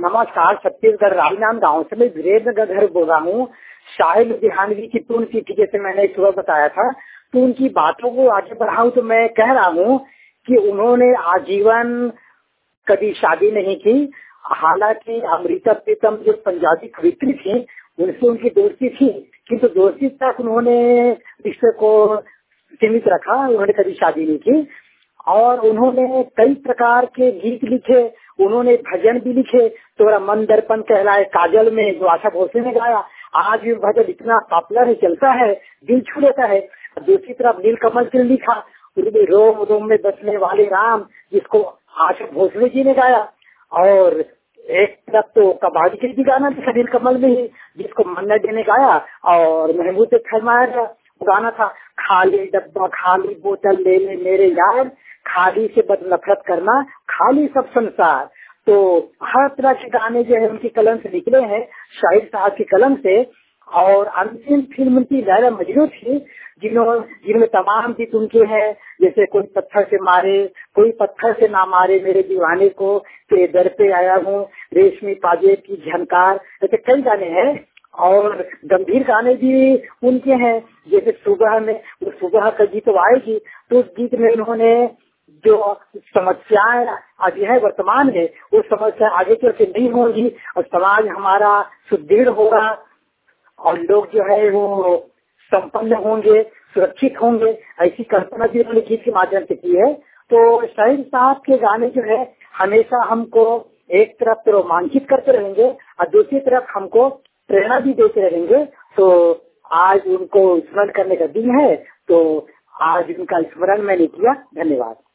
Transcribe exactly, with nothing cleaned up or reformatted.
नमस्कार, छत्तीसगढ़ राजनांद गांव से मैं वीरेंद्र गधर बोल रहा हूँ। शाहिद लुधियानवी की टून की थी, जैसे मैंने सुबह बताया था, तो उनकी बातों को आगे बढ़ाऊं तो मैं कह रहा हूँ कि उन्होंने आजीवन कभी शादी नहीं की। हालांकि अमृता प्रीतम जो पंजाबी कवित्री थी उनसे उनकी दोस्ती थी, किंतु दोस्ती तक उन्होंने रिश्ते को सीमित रखा, उन्होंने कभी शादी नहीं की। और उन्होंने कई प्रकार के गीत लिखे, उन्होंने भजन भी लिखे। तोरा मन दर्पण कहलाए काजल में, जो आशा भोसले ने गाया, आज भी भजन इतना पॉपुलर है, चलता है, दिल छू लेता है। दूसरी तरफ नीलकमल से लिखा रोम रोम में बसने वाले राम, जिसको आशा भोसले जी ने गाया। और एक तरफ तो कबाड़ी के भी गाना था नीलकमल में ही, जिसको मन्ना डे ने गाया और महमूद फरमाया गाना था, खाली डब्बा खाली बोतल ले ले मेरे यार, खाली से बद नफरत करना, खाली सब संसार। तो हर तरह के गाने जो है उनकी कलम से निकले हैं, शाहिद साहब की कलम से। और अंतिम फिल्म उनकी लैला मजनू थी, जिन्होंने जिनमें तमाम गीत उनके हैं, जैसे कोई पत्थर से मारे, कोई पत्थर से ना मारे मेरे दीवाने को, तेरे दर पे आया हूँ, रेशमी पाजे की झनकार, ऐसे कई गाने हैं। और गंभीर गाने भी उनके हैं, जैसे सुबह में, सुबह का गीत आएगी तो उस गीत में उन्होंने जो समस्याएं आज है वर्तमान में, वो समस्या आगे चल के नहीं होगी और समाज हमारा सुदृढ़ होगा और लोग जो है वो संपन्न होंगे, सुरक्षित होंगे, ऐसी कल्पना भी उन्होंने गीत के माध्यम से की है। तो शाहिद साहब के गाने जो है हमेशा हमको एक तरफ तो रोमांचित करते रहेंगे और दूसरी तरफ हमको प्रेरणा भी देते रहेंगे। तो आज उनको स्मरण करने का दिन है, तो आज उनका स्मरण मैंने किया। धन्यवाद।